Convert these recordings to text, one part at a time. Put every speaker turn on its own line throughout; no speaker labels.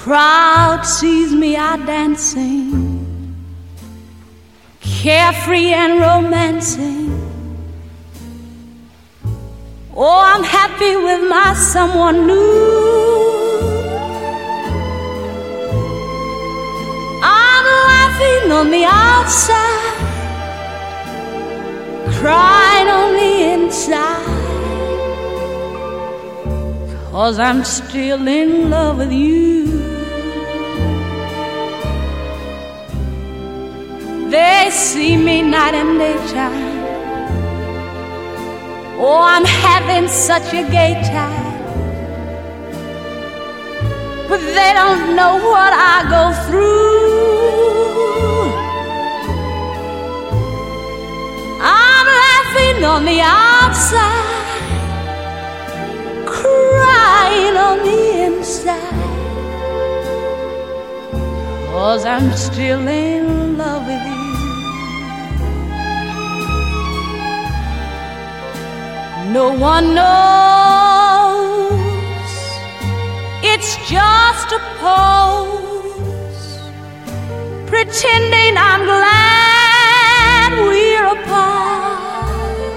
crowd sees me out dancing, carefree and romancing. Oh, I'm happy with my someone new. I'm laughing on the outside, crying on the inside, 'cause I'm still in love with you. They see me night and daytime. Oh, I'm having such a gay time, but they don't know what I go through. I'm laughing on the outside, crying on the inside, 'cause I'm still in love with you. No one knows, it's just a pose, pretending I'm glad we're apart.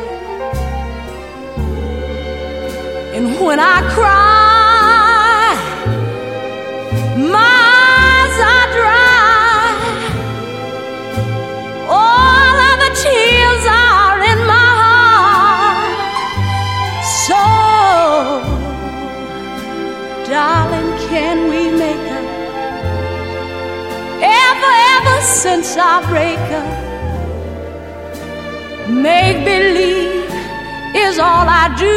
And when I cry, my eyes are dry, all of the tears are in my heart. So, darling, can we make up? Ever since our breakup, make believe is all I do.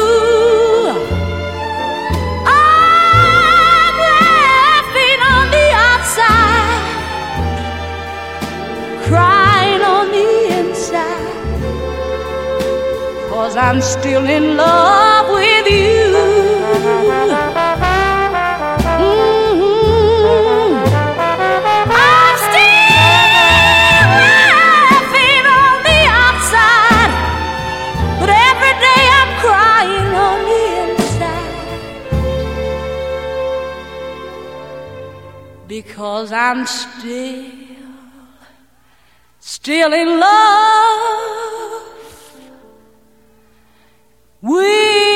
I'm laughing on the outside, crying on the inside, 'cause I'm still in love with you. I'm still laughing on the outside, but every day I'm crying on the inside, because I'm still in love with